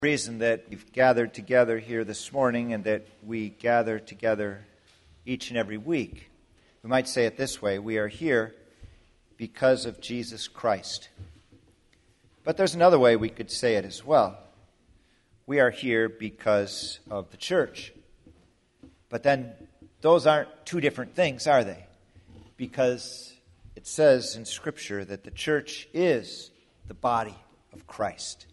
Reason that we've gathered together here this morning and that we gather together each and every week. We might say it this way: we are here because of Jesus Christ. But there's another way we could say it as well. We are here because of the church. But then those aren't two different things, are they? Because it says in Scripture that the church is the body of Christ.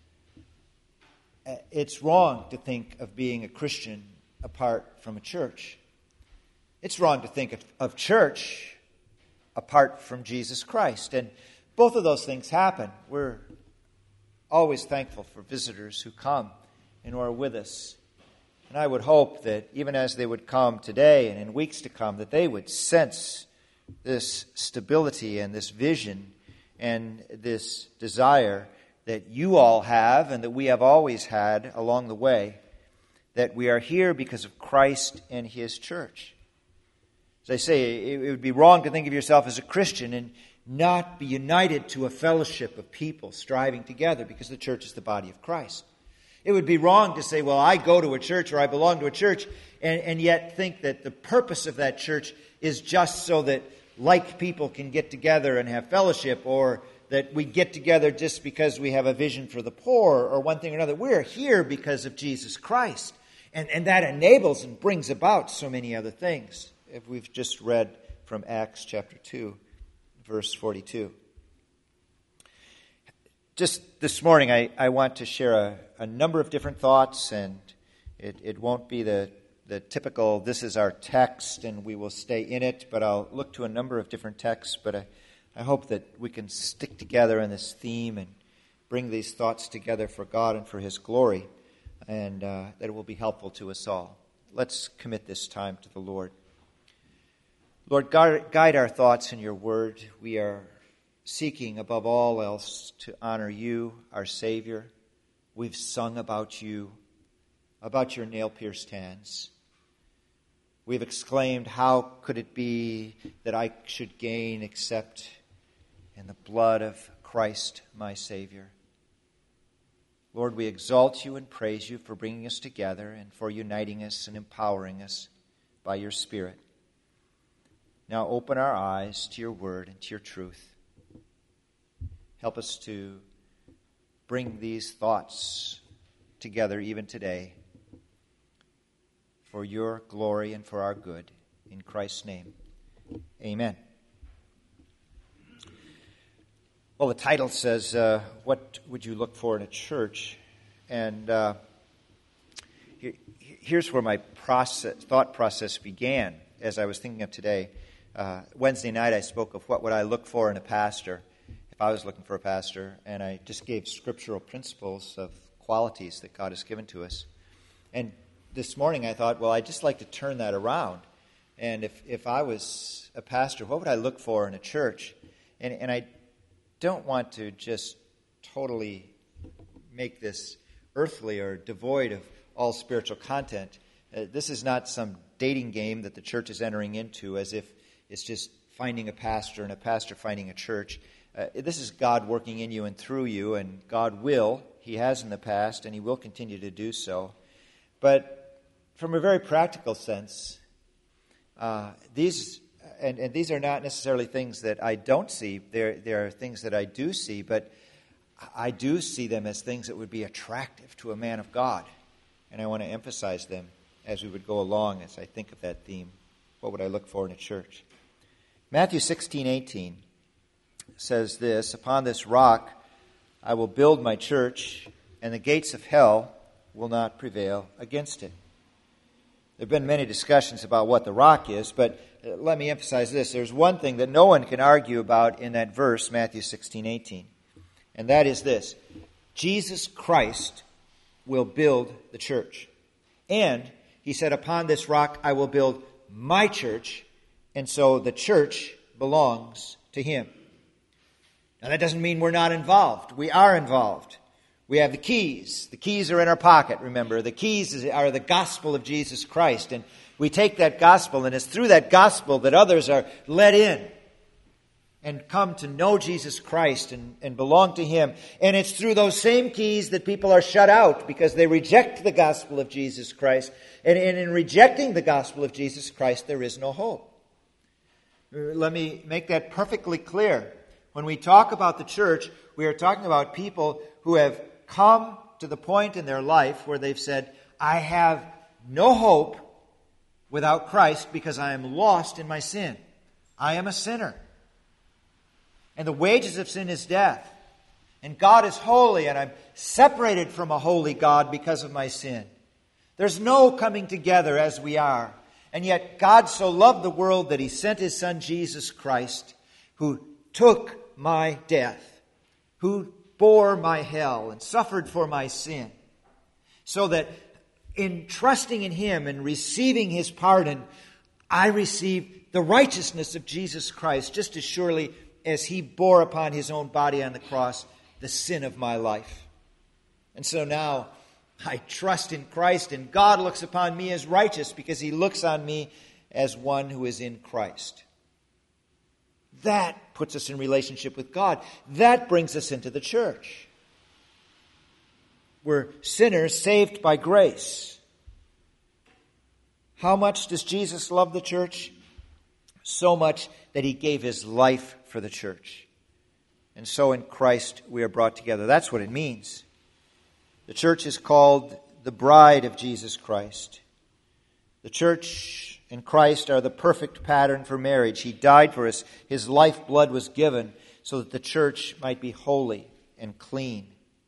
It's wrong to think of being a Christian apart from a church. It's wrong to think of church apart from Jesus Christ. And both of those things happen. We're always thankful for visitors who come and who are with us. And I would hope that even as they would come today and in weeks to come, that they would sense this stability and this vision and this desire that you all have and that we have always had along the way, that we are here because of Christ and His church. As I say, it would be wrong to think of yourself as a Christian and not be united to a fellowship of people striving together, because the church is the body of Christ. It would be wrong to say, well, I go to a church or I belong to a church, and yet think that the purpose of that church is just so that like people can get together and have fellowship, or that we get together just because we have a vision for the poor or one thing or another. We're here because of Jesus Christ. And that enables and brings about so many other things. If we've just read from Acts chapter 2, verse 42. Just this morning, I want to share a number of different thoughts, and it won't be the typical, this is our text and we will stay in it, but I'll look to a number of different texts, but I hope that we can stick together in this theme and bring these thoughts together for God and for His glory, and that it will be helpful to us all. Let's commit this time to the Lord. Lord, guide our thoughts in your word. We are seeking above all else to honor you, our Savior. We've sung about you, about your nail-pierced hands. We've exclaimed, how could it be that I should gain except in the blood of Christ, my Savior? Lord, we exalt you and praise you for bringing us together and for uniting us and empowering us by your Spirit. Now open our eyes to your word and to your truth. Help us to bring these thoughts together even today for your glory and for our good. In Christ's name, amen. Well, the title says, what would you look for in a church? And here's where my thought process began as I was thinking of today. Wednesday night I spoke of what would I look for in a pastor if I was looking for a pastor, and I just gave scriptural principles of qualities that God has given to us. And this morning I thought, well, I'd just like to turn that around. And if I was a pastor, what would I look for in a church? And I don't want to just totally make this earthly or devoid of all spiritual content. This is not some dating game that the church is entering into as if it's just finding a pastor and a pastor finding a church. This is God working in you and through you, and God will. He has in the past, and He will continue to do so. But from a very practical sense, these are not necessarily things that I don't see. There are things that I do see, but I do see them as things that would be attractive to a man of God. And I want to emphasize them as we would go along as I think of that theme. What would I look for in a church? Matthew 16:18 says this: upon this rock I will build my church, and the gates of hell will not prevail against it. There have been many discussions about what the rock is, but let me emphasize this. There's one thing that no one can argue about in that verse, Matthew 16:18, and that is this: Jesus Christ will build the church. And He said, upon this rock I will build my church, and so the church belongs to Him. Now that doesn't mean we're not involved. We are involved. We have the keys. The keys are in our pocket, remember. The keys are the gospel of Jesus Christ. And we take that gospel, and it's through that gospel that others are led in. and come to know Jesus Christ and belong to Him. And it's through those same keys that people are shut out because they reject the gospel of Jesus Christ. And in rejecting the gospel of Jesus Christ, there is no hope. Let me make that perfectly clear. When we talk about the church, we are talking about people who have come to the point in their life where they've said, I have no hope without Christ because I am lost in my sin. I am a sinner. And the wages of sin is death. And God is holy, and I'm separated from a holy God because of my sin. There's no coming together as we are. And yet God so loved the world that He sent His Son Jesus Christ, who took my death, who bore my hell and suffered for my sin, so that in trusting in Him and receiving His pardon, I receive the righteousness of Jesus Christ just as surely as He bore upon His own body on the cross the sin of my life. And so now I trust in Christ, and God looks upon me as righteous because He looks on me as one who is in Christ. That puts us in relationship with God. That brings us into the church. We're sinners saved by grace. How much does Jesus love the church? So much that He gave His life for the church. And so in Christ we are brought together. That's what it means. The church is called the bride of Jesus Christ. The church and Christ are the perfect pattern for marriage. He died for us. His lifeblood was given so that the church might be holy and clean.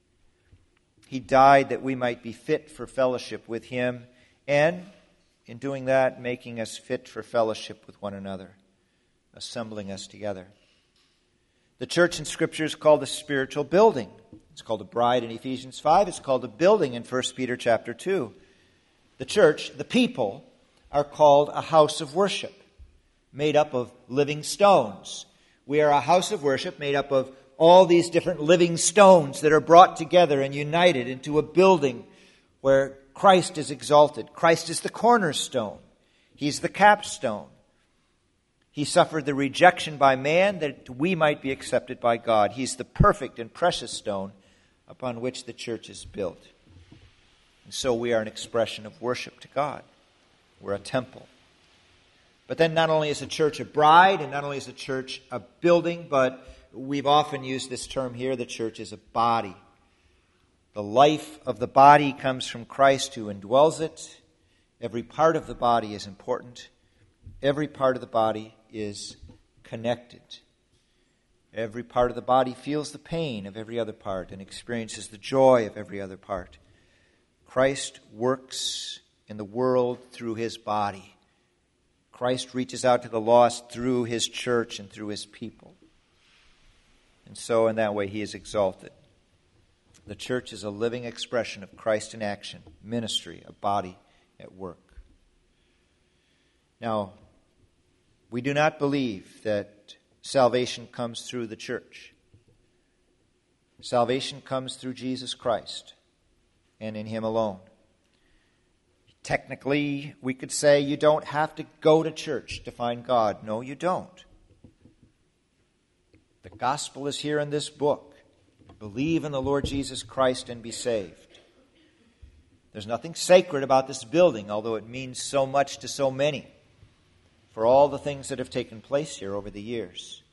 He died that we might be fit for fellowship with Him, and in doing that, making us fit for fellowship with one another, assembling us together. The church in Scripture is called a spiritual building. It's called a bride in Ephesians 5. It's called a building in 1 Peter chapter 2. The church, the people, are called a house of worship, made up of living stones. We are a house of worship made up of all these different living stones that are brought together and united into a building where Christ is exalted. Christ is the cornerstone. He's the capstone. He suffered the rejection by man that we might be accepted by God. He's the perfect and precious stone upon which the church is built. And so we are an expression of worship to God. We're a temple. But then not only is a church a bride, and not only is a church a building, but we've often used this term here, the church is a body. The life of the body comes from Christ who indwells it. Every part of the body is important. Every part of the body is connected. Every part of the body feels the pain of every other part and experiences the joy of every other part. Christ works in the world through His body. Christ reaches out to the lost through His church and through His people. And so in that way He is exalted. The church is a living expression of Christ in action, ministry, a body at work. Now, we do not believe that salvation comes through the church. Salvation comes through Jesus Christ and in Him alone. Technically, we could say you don't have to go to church to find God. No, you don't. The gospel is here in this book. Believe in the Lord Jesus Christ and be saved. There's nothing sacred about this building, although it means so much to so many, for all the things that have taken place here over the years.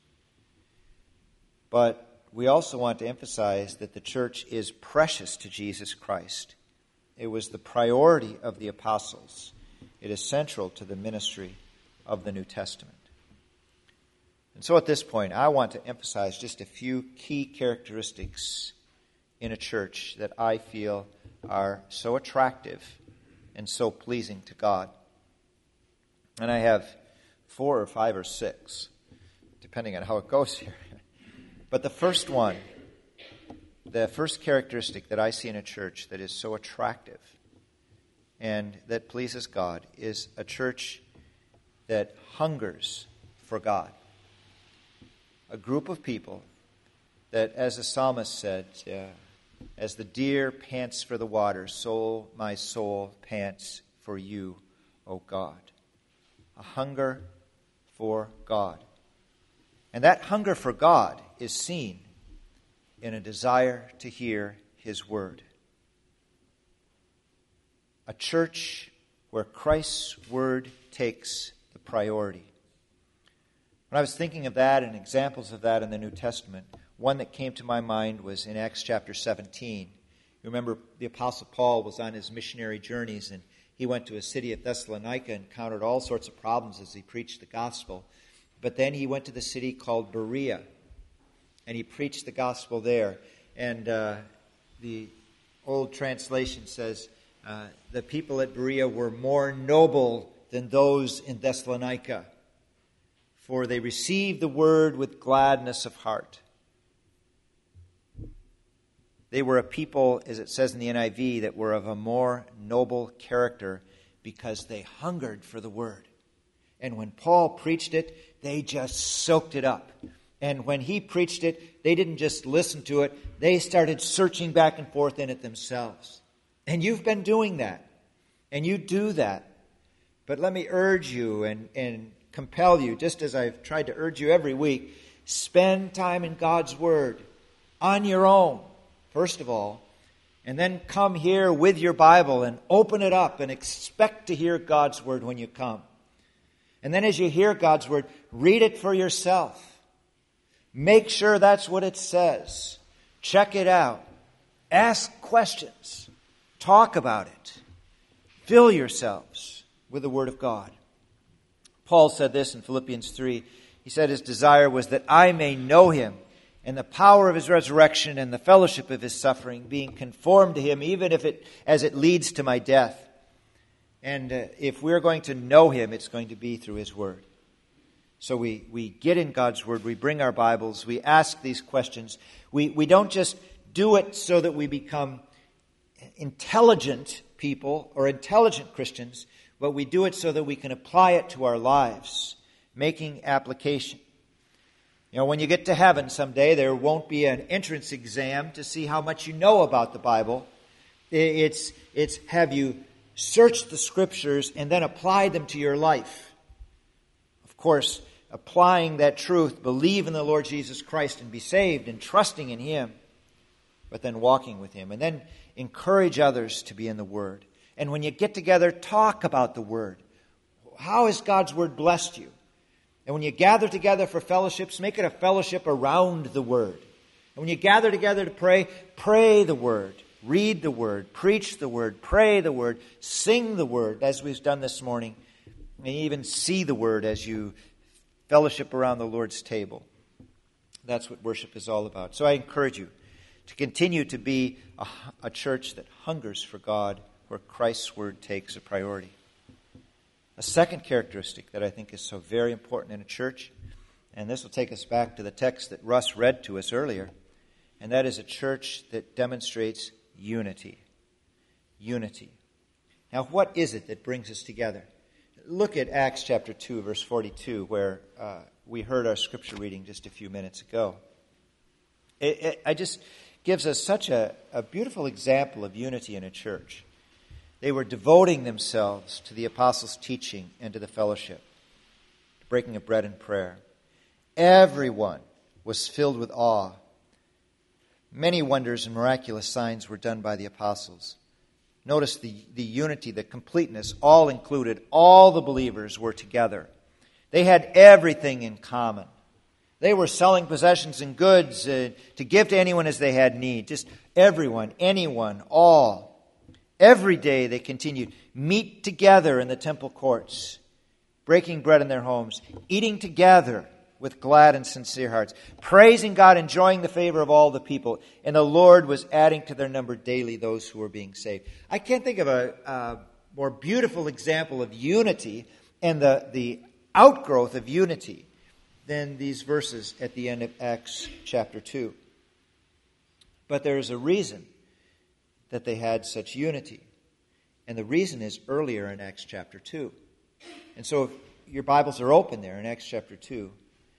But we also want to emphasize that the church is precious to Jesus Christ. It was the priority of the apostles. It is central to the ministry of the New Testament. And so at this point, I want to emphasize just a few key characteristics in a church that I feel are so attractive and so pleasing to God. And I have 4 or 5 or 6, depending on how it goes here. But the first one, the first characteristic that I see in a church that is so attractive and that pleases God is a church that hungers for God. A group of people that, as the psalmist said, as the deer pants for the water, so my soul pants for you, O God. A hunger for God. And that hunger for God is seen in a desire to hear His word. A church where Christ's word takes the priority. When I was thinking of that and examples of that in the New Testament, one that came to my mind was in Acts chapter 17. You remember the Apostle Paul was on his missionary journeys, and he went to a city of Thessalonica and encountered all sorts of problems as he preached the gospel. But then he went to the city called Berea, and he preached the gospel there. And the old translation says, the people at Berea were more noble than those in Thessalonica, for they received the word with gladness of heart. They were a people, as it says in the NIV, that were of a more noble character because they hungered for the word. And when Paul preached it, they just soaked it up. And when he preached it, they didn't just listen to it. They started searching back and forth in it themselves. And you've been doing that. And you do that. But let me urge you and compel you, just as I've tried to urge you every week, spend time in God's word on your own, first of all, and then come here with your Bible and open it up and expect to hear God's word when you come. And then as you hear God's word, read it for yourself. Make sure that's what it says. Check it out. Ask questions. Talk about it. Fill yourselves with the word of God. Paul said this in Philippians 3. He said his desire was that I may know him and the power of his resurrection and the fellowship of his suffering, being conformed to him, even as it leads to my death. And if we're going to know him, it's going to be through his word. So we get in God's word, we bring our Bibles, we ask these questions. We don't just do it so that we become intelligent people or intelligent Christians, but we do it so that we can apply it to our lives, making application. You know, when you get to heaven someday, there won't be an entrance exam to see how much you know about the Bible. It's have you searched the Scriptures and then applied them to your life. Of course, applying that truth, believe in the Lord Jesus Christ and be saved and trusting in Him, but then walking with Him. And then encourage others to be in the Word. And when you get together, talk about the Word. How has God's Word blessed you? And when you gather together for fellowships, make it a fellowship around the Word. And when you gather together to pray, pray the Word. Read the Word. Preach the Word. Pray the Word. Sing the Word, as we've done this morning. And even see the Word as you fellowship around the Lord's table. That's what worship is all about. So I encourage you to continue to be a church that hungers for God, where Christ's word takes a priority. A second characteristic that I think is so very important in a church, and this will take us back to the text that Russ read to us earlier, and that is a church that demonstrates unity. Unity. Now, what is it that brings us together? Look at Acts chapter 2, verse 42, where we heard our scripture reading just a few minutes ago. It just gives us such a beautiful example of unity in a church. They were devoting themselves to the apostles' teaching and to the fellowship, breaking of bread and prayer. Everyone was filled with awe. Many wonders and miraculous signs were done by the apostles. Notice the unity, the completeness, all included. All the believers were together. They had everything in common. They were selling possessions and goods to give to anyone as they had need. Just everyone, anyone, all. Every day they continued, meet together in the temple courts, breaking bread in their homes, eating together with glad and sincere hearts, praising God, enjoying the favor of all the people. And the Lord was adding to their number daily those who were being saved. I can't think of a more beautiful example of unity and the outgrowth of unity than these verses at the end of Acts chapter 2. But there is a reason that they had such unity. And the reason is earlier in Acts chapter 2. And so if your Bibles are open there in Acts chapter 2,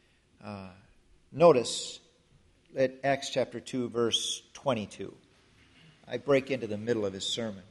notice at Acts chapter 2, verse 22. I break into the middle of his sermon.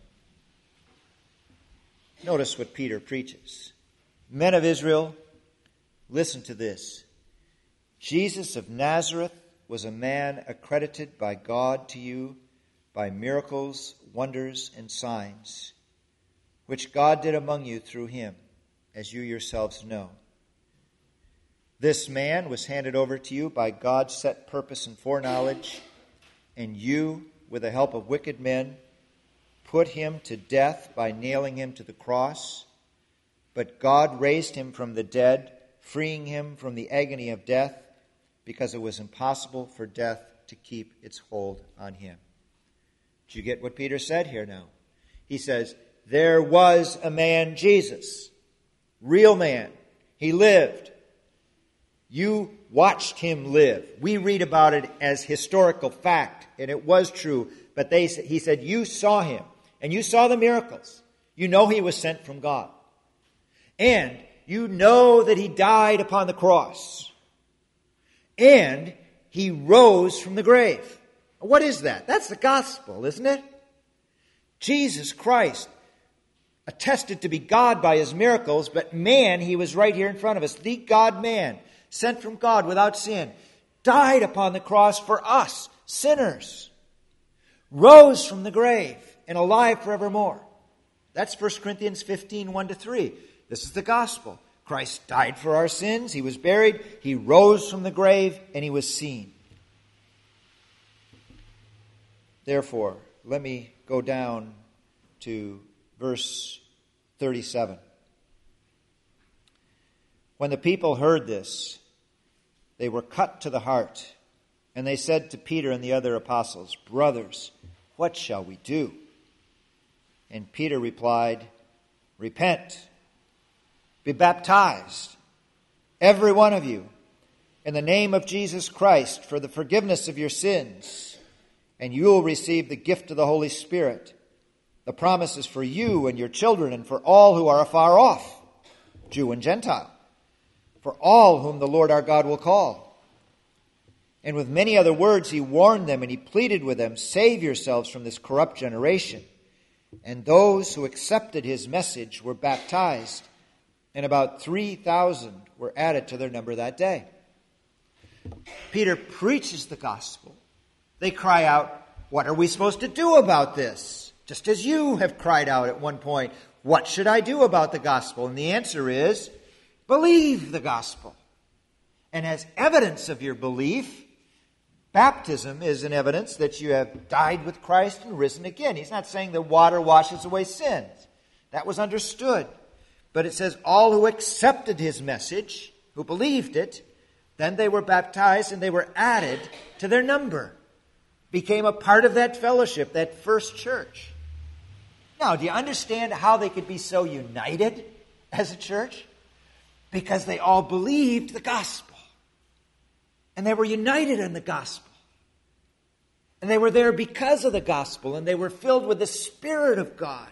Notice what Peter preaches. Men of Israel, listen to this. Jesus of Nazareth was a man accredited by God to you by miracles, wonders, and signs, which God did among you through him, as you yourselves know. This man was handed over to you by God's set purpose and foreknowledge, and you, with the help of wicked men, put him to death by nailing him to the cross. But God raised him from the dead, freeing him from the agony of death, because it was impossible for death to keep its hold on him. Do you get what Peter said here now? He says, there was a man, Jesus, real man. He lived. You watched him live. We read about it as historical fact, and it was true. But he said, you saw him, and you saw the miracles. You know he was sent from God. And you know that he died upon the cross. And he rose from the grave. What is that? That's the gospel, isn't it? Jesus Christ, attested to be God by his miracles, but man, he was right here in front of us. The God-man, sent from God without sin, died upon the cross for us, sinners, rose from the grave, and alive forevermore. That's 1 Corinthians 15, 1-3. This is the gospel. Christ died for our sins. He was buried. He rose from the grave, and he was seen. Therefore, let me go down to verse 37. When the people heard this, they were cut to the heart, and they said to Peter and the other apostles, brothers, what shall we do? And Peter replied, repent, be baptized, every one of you, in the name of Jesus Christ for the forgiveness of your sins, and you will receive the gift of the Holy Spirit. The promise is for you and your children and for all who are afar off, Jew and Gentile, for all whom the Lord our God will call. And with many other words he warned them and he pleaded with them, save yourselves from this corrupt generation. And those who accepted his message were baptized, and about 3,000 were added to their number that day. Peter preaches the gospel. They cry out, what are we supposed to do about this? Just as you have cried out at one point, what should I do about the gospel? And the answer is, believe the gospel. And as evidence of your belief, baptism is an evidence that you have died with Christ and risen again. He's not saying that water washes away sins. That was understood. But it says all who accepted his message, who believed it, then they were baptized and they were added to their number. Became a part of that fellowship, that first church. Now, do you understand how they could be so united as a church? Because they all believed the gospel. And they were united in the gospel. And they were there because of the gospel. And they were filled with the Spirit of God.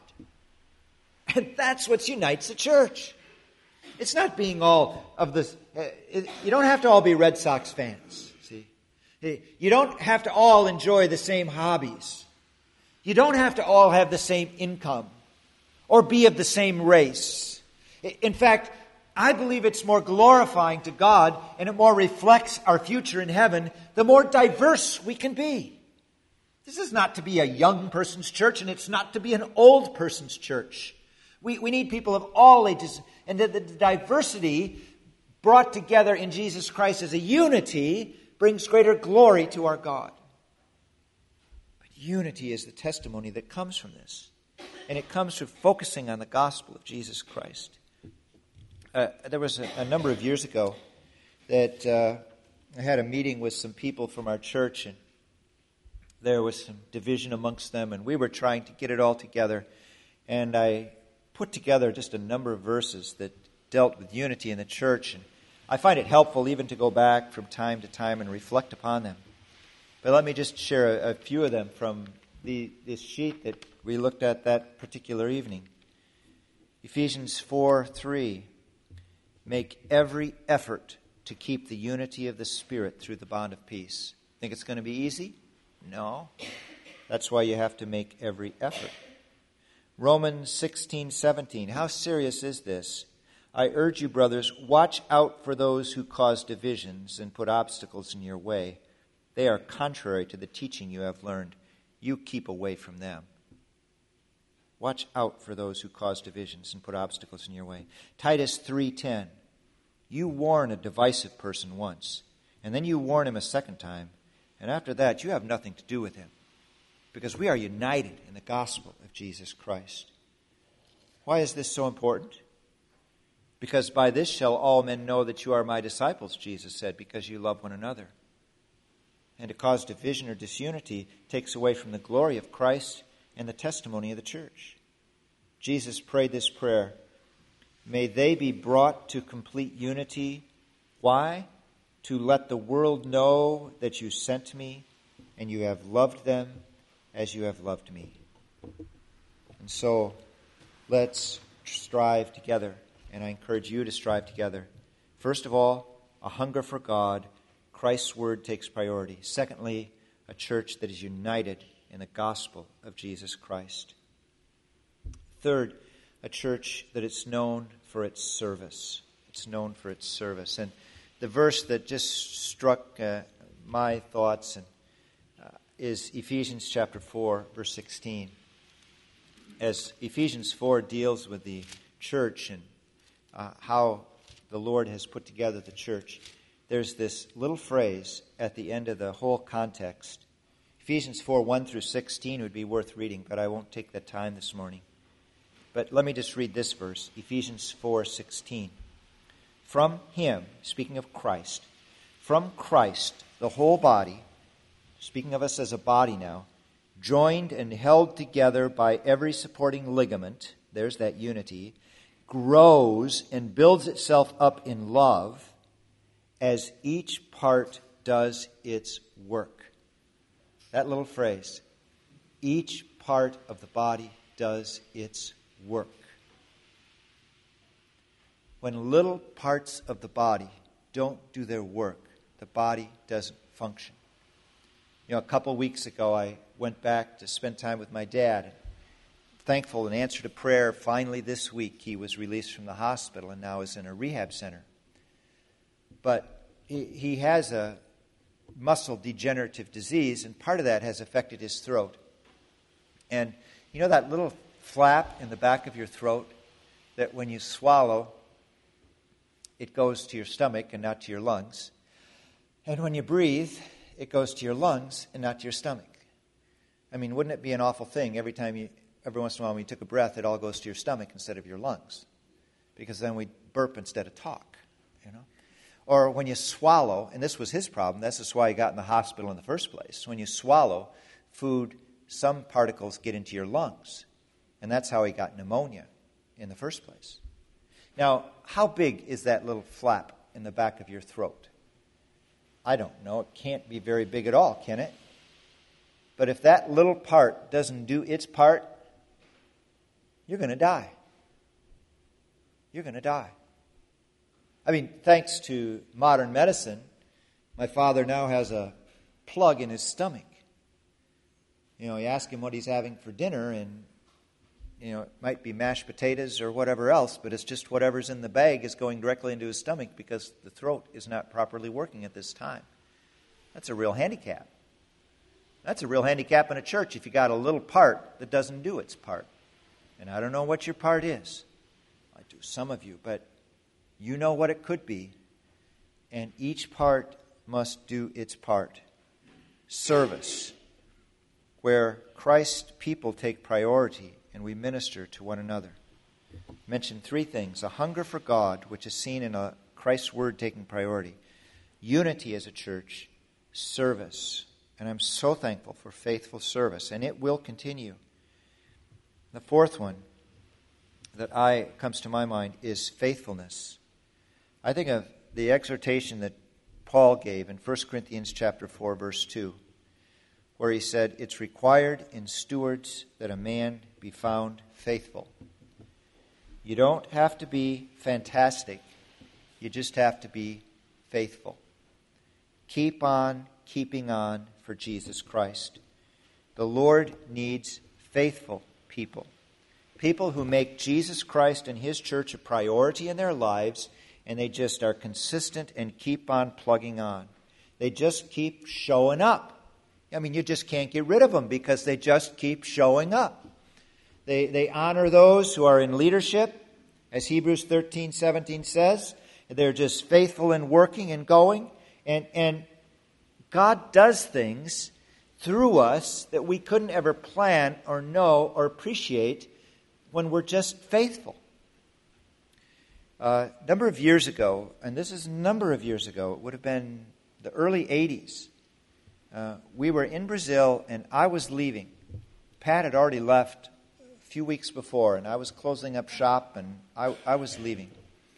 And that's what unites the church. It's not being all of this. You don't have to all be Red Sox fans. See, you don't have to all enjoy the same hobbies. You don't have to all have the same income or be of the same race. In fact, I believe it's more glorifying to God and it more reflects our future in heaven the more diverse we can be. This is not to be a young person's church, and it's not to be an old person's church. We need people of all ages, and the diversity brought together in Jesus Christ as a unity brings greater glory to our God. But unity is the testimony that comes from this, and it comes through focusing on the gospel of Jesus Christ. There was a number of years ago that I had a meeting with some people from our church, and there was some division amongst them, and we were trying to get it all together. And I put together just a number of verses that dealt with unity in the church, and I find it helpful even to go back from time to time and reflect upon them. But let me just share a few of them from this sheet that we looked at that particular evening. Ephesians 4:3. Make every effort to keep the unity of the Spirit through the bond of peace. Think it's going to be easy? No. That's why you have to make every effort. Romans 16:17. How serious is this? I urge you, brothers, watch out for those who cause divisions and put obstacles in your way. They are contrary to the teaching you have learned. You keep away from them. Watch out for those who cause divisions and put obstacles in your way. Titus 3:10. You warn a divisive person once, and then you warn him a second time, and after that you have nothing to do with him, because we are united in the gospel of Jesus Christ. Why is this so important? Because by this shall all men know that you are my disciples, Jesus said, because you love one another. And to cause division or disunity takes away from the glory of Christ and the testimony of the church. Jesus prayed this prayer, may they be brought to complete unity. Why? To let the world know that you sent me and you have loved them as you have loved me. And so let's strive together. And I encourage you to strive together. First of all, a hunger for God. Christ's word takes priority. Secondly, a church that is united in the gospel of Jesus Christ. Third, a church that is known for its service. It's known for its service. And the verse that just struck my thoughts is Ephesians chapter 4, verse 16. As Ephesians 4 deals with the church and how the Lord has put together the church, there's this little phrase at the end of the whole context. Ephesians 4, 1 through 16 would be worth reading, but I won't take the time this morning. But let me just read this verse, Ephesians 4, 16. From him, speaking of Christ, from Christ, the whole body, speaking of us as a body now, joined and held together by every supporting ligament, there's that unity, grows and builds itself up in love as each part does its work. That little phrase, each part of the body does its work. When little parts of the body don't do their work, the body doesn't function. A couple weeks ago, I went back to spend time with my dad. Thankful, in answer to prayer, finally this week he was released from the hospital and now is in a rehab center. But he has a muscle degenerative disease, and part of that has affected his throat. And you know that little flap in the back of your throat that when you swallow, it goes to your stomach and not to your lungs. And when you breathe, it goes to your lungs and not to your stomach. I mean, wouldn't it be an awful thing every once in a while when you took a breath, it all goes to your stomach instead of your lungs? Because then we burp instead of talk, Or when you swallow, and this was his problem, this is why he got in the hospital in the first place. When you swallow food, some particles get into your lungs. And that's how he got pneumonia in the first place. Now, how big is that little flap in the back of your throat? I don't know. It can't be very big at all, can it? But if that little part doesn't do its part, you're going to die. You're going to die. I mean, thanks to modern medicine, my father now has a plug in his stomach. You ask him what he's having for dinner, and, it might be mashed potatoes or whatever else, but it's just whatever's in the bag is going directly into his stomach because the throat is not properly working at this time. That's a real handicap. That's a real handicap in a church if you got a little part that doesn't do its part. And I don't know what your part is. I do, some of you, but you know what it could be. And each part must do its part. Service, where Christ's people take priority and we minister to one another. I mentioned three things. A hunger for God, which is seen in Christ's word taking priority. Unity as a church. Service. And I'm so thankful for faithful service. And it will continue. The fourth one that comes to my mind is faithfulness. I think of the exhortation that Paul gave in 1 Corinthians chapter 4, verse 2, where he said, it's required in stewards that a man be found faithful. You don't have to be fantastic. You just have to be faithful. Keep on keeping on for Jesus Christ. The Lord needs faithful people. People who make Jesus Christ and His church a priority in their lives, and they just are consistent and keep on plugging on. They just keep showing up. I mean, you just can't get rid of them because they just keep showing up. They honor those who are in leadership, as Hebrews 13:17 says. They're just faithful in working and going. And God does things through us that we couldn't ever plan or know or appreciate when we're just faithful. A number of years ago, and this is a number of years ago, it would have been the early 80s, we were in Brazil and I was leaving. Pat had already left a few weeks before, and I was closing up shop and I was leaving.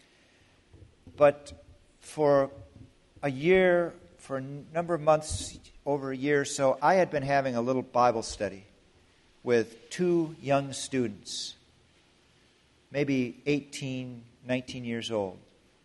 But for a year, for a number of months, over a year or so, I had been having a little Bible study with two young students, maybe 18, 19 years old.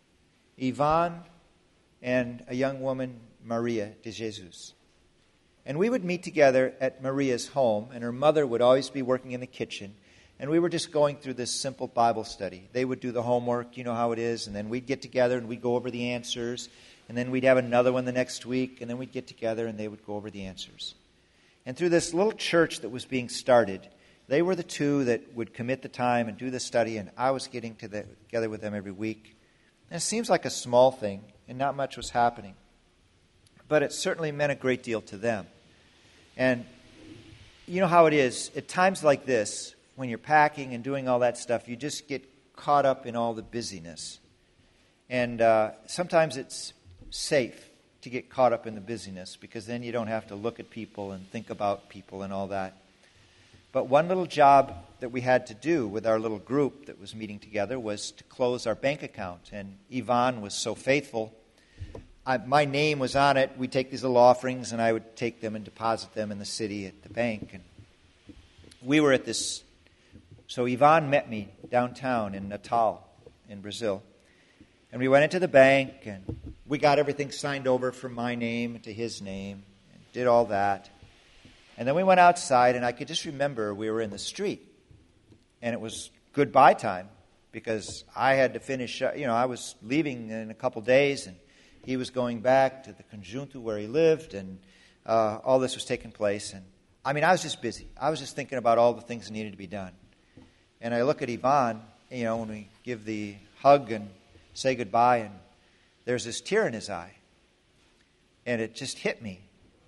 Ivan and a young woman, Maria de Jesus. And we would meet together at Maria's home, and her mother would always be working in the kitchen. And we were just going through this simple Bible study. They would do the homework, you know how it is, and then we'd get together and we'd go over the answers. And then we'd have another one the next week, and then we'd get together and they would go over the answers. And through this little church that was being started, they were the two that would commit the time and do the study, and I was getting together with them every week. And it seems like a small thing, and not much was happening. But it certainly meant a great deal to them. And you know how it is. At times like this, when you're packing and doing all that stuff, you just get caught up in all the busyness. And sometimes it's safe to get caught up in the busyness because then you don't have to look at people and think about people and all that. But one little job that we had to do with our little group that was meeting together was to close our bank account. And Yvonne was so faithful. My name was on it. We'd take these little offerings and I would take them and deposit them in the city at the bank. And we were at this. So Yvonne met me downtown in Natal in Brazil. And we went into the bank and we got everything signed over from my name to his name and did all that. And then we went outside, and I could just remember we were in the street. And it was goodbye time because I had to finish, I was leaving in a couple days, and he was going back to the Conjunto where he lived, and all this was taking place. And I was just busy. I was just thinking about all the things that needed to be done. And I look at Yvonne, when we give the hug and say goodbye, and there's this tear in his eye. And it just hit me,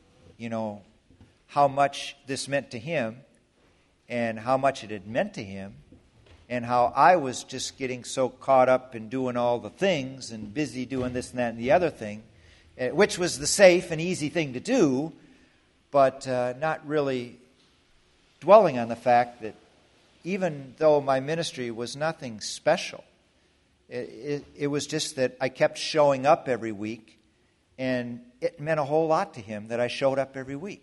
how much this meant to him and how much it had meant to him and how I was just getting so caught up in doing all the things and busy doing this and that and the other thing, which was the safe and easy thing to do, but not really dwelling on the fact that even though my ministry was nothing special, it was just that I kept showing up every week, and it meant a whole lot to him that I showed up every week.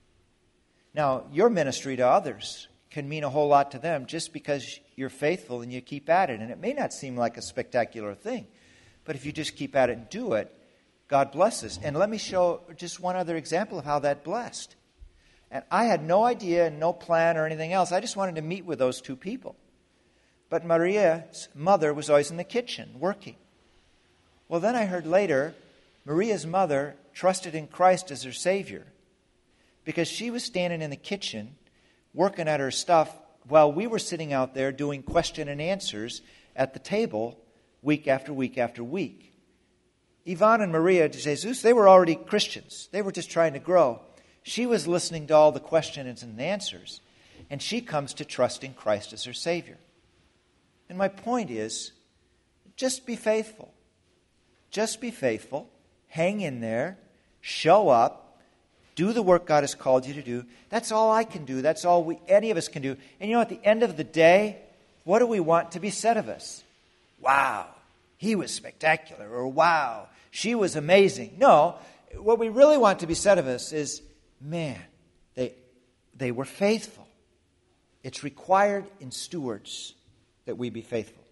Now, your ministry to others can mean a whole lot to them just because you're faithful and you keep at it. And it may not seem like a spectacular thing, but if you just keep at it and do it, God blesses. And let me show just one other example of how that blessed. And I had no idea and no plan or anything else. I just wanted to meet with those two people. But Maria's mother was always in the kitchen working. Well, then I heard later, Maria's mother trusted in Christ as her Savior because she was standing in the kitchen working at her stuff while we were sitting out there doing question and answers at the table week after week after week. Yvonne and Maria de Jesus, they were already Christians. They were just trying to grow. She was listening to all the questions and answers, and she comes to trusting Christ as her Savior. And my point is, just be faithful. Just be faithful. Hang in there. Show up. Do the work God has called you to do. That's all I can do. That's all any of us can do. And at the end of the day, what do we want to be said of us? Wow, he was spectacular. Or wow, she was amazing. No, what we really want to be said of us is, man, they were faithful. It's required in stewards that we be faithful.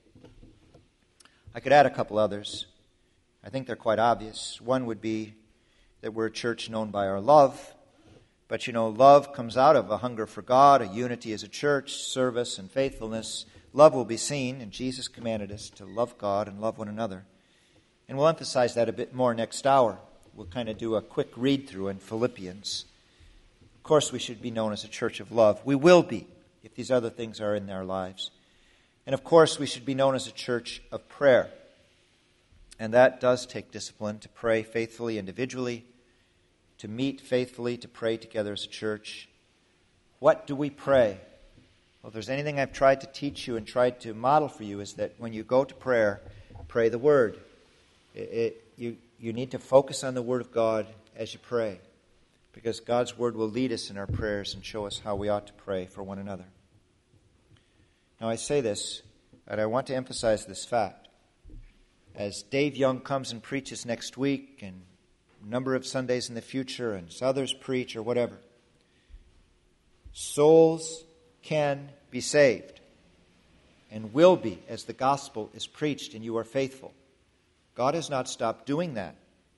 I could add a couple others. I think they're quite obvious. One would be that we're a church known by our love, But love comes out of a hunger for God, a unity as a church, service and faithfulness. Love will be seen, and Jesus commanded us to love God and love one another. And we'll emphasize that a bit more next hour. We'll kind of do a quick read-through in Philippians. Of course, we should be known as a church of love. We will be, if these other things are in our lives. And of course, we should be known as a church of prayer. And that does take discipline, to pray faithfully individually, to meet faithfully, to pray together as a church. What do we pray? Well, if there's anything I've tried to teach you and tried to model for you, is that when you go to prayer, pray the Word. You need to focus on the Word of God as you pray, because God's Word will lead us in our prayers and show us how we ought to pray for one another. Now, I say this, and I want to emphasize this fact. As Dave Young comes and preaches next week, and a number of Sundays in the future, and as others preach or whatever, souls can be saved and will be as the gospel is preached and you are faithful. God has not stopped doing that.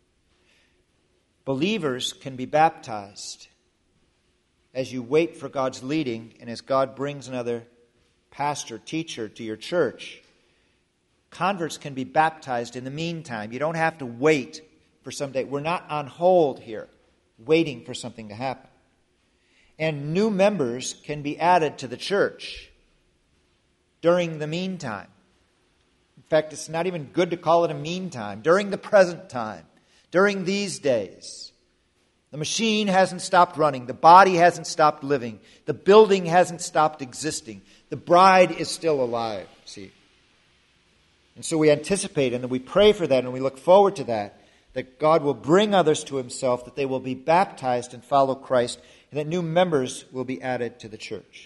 Believers can be baptized as you wait for God's leading and as God brings another pastor, teacher to your church. Converts can be baptized in the meantime. You don't have to wait for some day. We're not on hold here, waiting for something to happen. And new members can be added to the church during the meantime. In fact, it's not even good to call it a meantime. During the present time, during these days. The machine hasn't stopped running. The body hasn't stopped living. The building hasn't stopped existing. The bride is still alive, see. And so we anticipate and we pray for that and we look forward to that God will bring others to Himself, that they will be baptized and follow Christ, and that new members will be added to the church.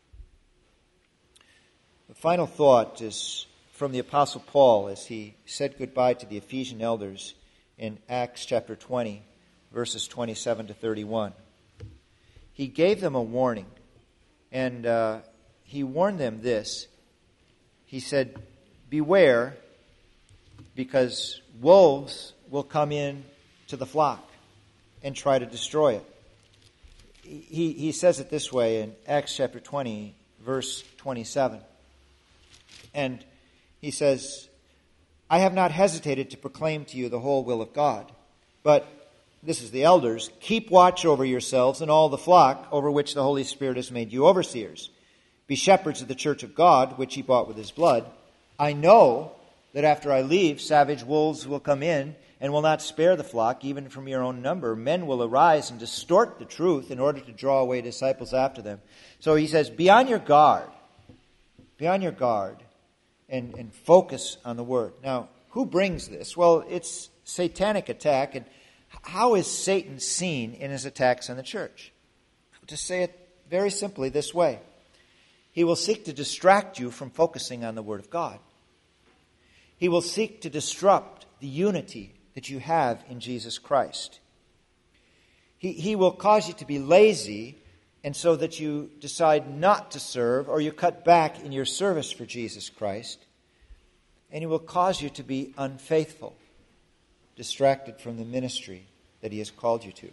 The final thought is from the Apostle Paul as he said goodbye to the Ephesian elders in Acts chapter 20, verses 27 to 31. He gave them a warning, and he warned them this. He said, "Beware, because wolves will come in to the flock and try to destroy it." He says it this way in Acts chapter 20, verse 27. And he says, "I have not hesitated to proclaim to you the whole will of God. But," this is the elders, "keep watch over yourselves and all the flock over which the Holy Spirit has made you overseers. Be shepherds of the church of God, which He bought with His blood. I know that after I leave, savage wolves will come in and will not spare the flock, even from your own number. Men will arise and distort the truth in order to draw away disciples after them." So he says, be on your guard. Be on your guard and focus on the Word. Now, who brings this? Well, it's satanic attack. And how is Satan seen in his attacks on the church? To say it very simply this way. He will seek to distract you from focusing on the Word of God. He will seek to disrupt the unity that you have in Jesus Christ. He will cause you to be lazy, and so that you decide not to serve, or you cut back in your service for Jesus Christ. And he will cause you to be unfaithful, distracted from the ministry that He has called you to.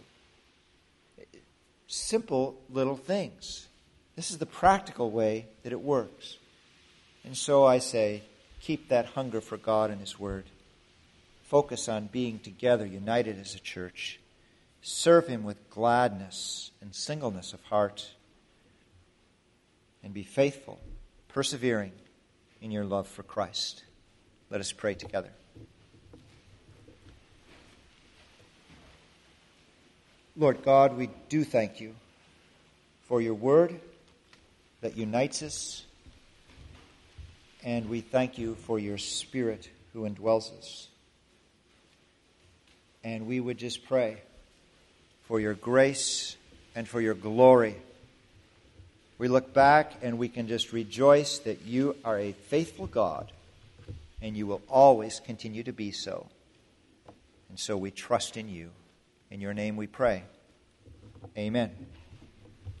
Simple little things. This is the practical way that it works. And so I say, keep that hunger for God and His Word. Focus on being together, united as a church. Serve Him with gladness and singleness of heart. And be faithful, persevering in your love for Christ. Let us pray together. Lord God, we do thank You for Your Word that unites us. And we thank You for Your Spirit who indwells us. And we would just pray for Your grace and for Your glory. We look back and we can just rejoice that You are a faithful God, and You will always continue to be so. And so we trust in You. In Your name we pray. Amen.